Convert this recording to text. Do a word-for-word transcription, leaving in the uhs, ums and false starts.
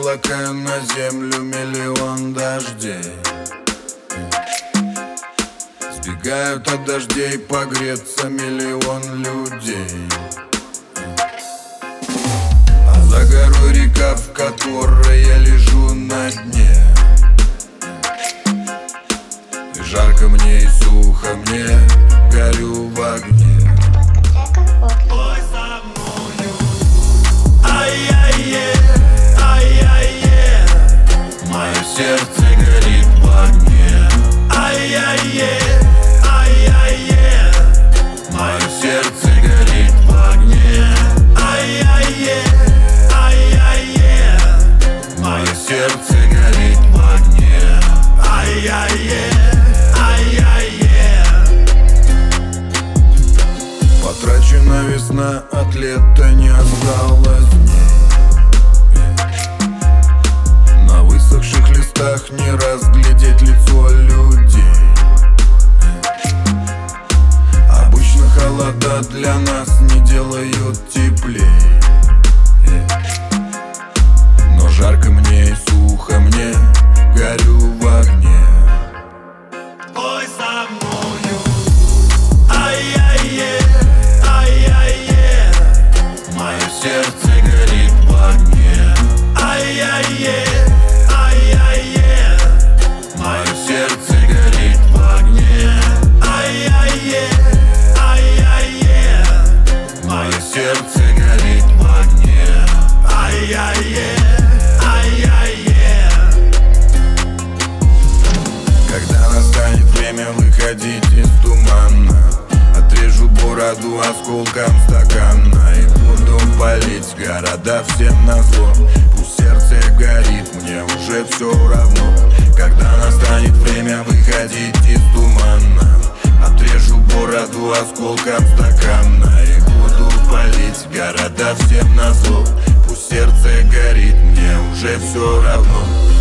облака, на землю миллион дождей. Сбегают от дождей погреться миллион людей. А за горой река, в которой я лежу на дне. И жарко мне, и сухо мне, горю в огне. Ой, со мною. Ай-яй-е, ай-яй-е, Мое сердце горит в огне. ай-яй-е, ай-яй-е, Мое сердце горит в огне. ай-яй-е, ай-яй-е, Мое сердце горит в огне. ай-яй-е, ай-яй-е. Потрачена весна, от лета не осталось дней. На высохших листах не разглядеть лицо людей. Обычно холода для нас не делают теплей. Но жарко мне и сухо мне, горю в огне. Ой, со мною. Ай-яй-е, ай-яй-е, Мое сердце горит в огне. ай-яй-е, ай-яй-е, Мое сердце горит в огне. ай-яй-е, ай-яй-е, Мое сердце горит в огне. ай-яй-е, ай-яй-е. Когда настанет время выходить из тумана, отрежу бороду осколком стакана и буду палить города всем назло. Пусть сердце горит, мне уже все равно. Когда настанет время выходить из тумана, отрежу бороду осколком стакана и буду палить города всем назло. Пусть сердце горит, мне уже все равно.